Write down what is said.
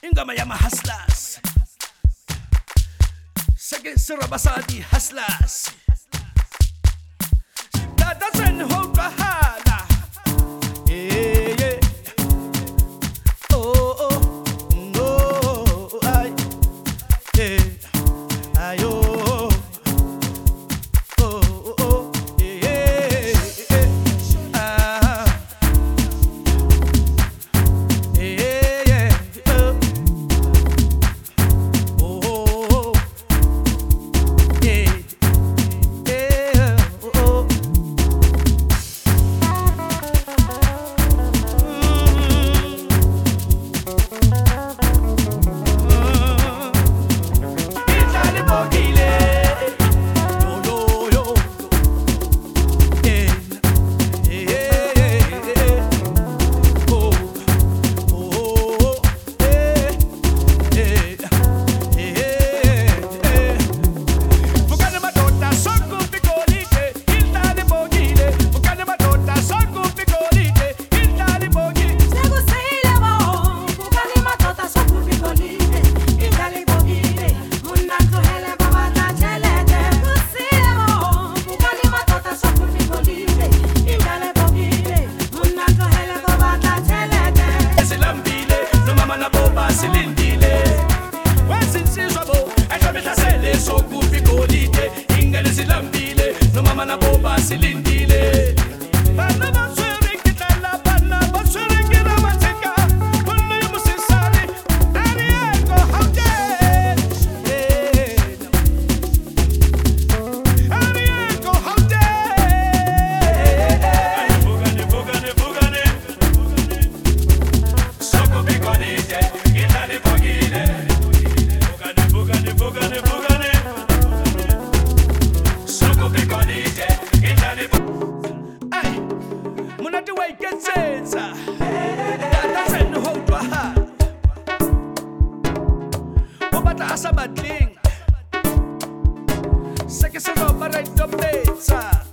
ingama yama-hustlers seke sirabasadi hustlers dadazen hokahala yeah. Oh, oh, no, yeah, ayo, oh, oh, yeah, yeah, oh, oh, yeah, oh. Silindile bana baswere kitala bana baswere kira mateka bana musisali ariego hauje ariego hauje bugane soko bigonite itali bogile bugane soko bigonite ay munati waikesetsa datazen houtwa ha o batla a sa batleng se ke se roba right of petsa